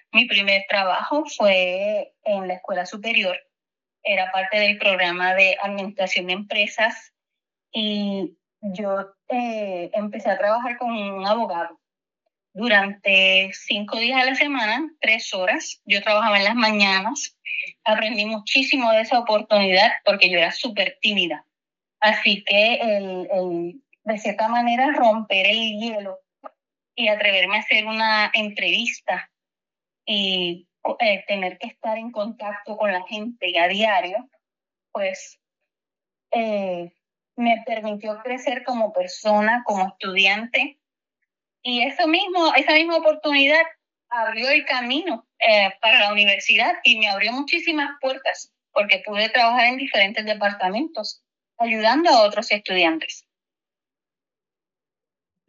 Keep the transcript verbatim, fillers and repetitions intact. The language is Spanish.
Mi primer trabajo fue en la escuela superior. Era parte del programa de administración de empresas y yo eh, empecé a trabajar con un abogado durante cinco días a la semana, tres horas. Yo trabajaba en las mañanas. Aprendí muchísimo de esa oportunidad porque yo era súper tímida. Así que el, el, de cierta manera romper el hielo y atreverme a hacer una entrevista y eh, tener que estar en contacto con la gente a diario, pues eh, me permitió crecer como persona, como estudiante. Y eso mismo, esa misma oportunidad abrió el camino eh, para la universidad y me abrió muchísimas puertas porque pude trabajar en diferentes departamentos ayudando a otros estudiantes.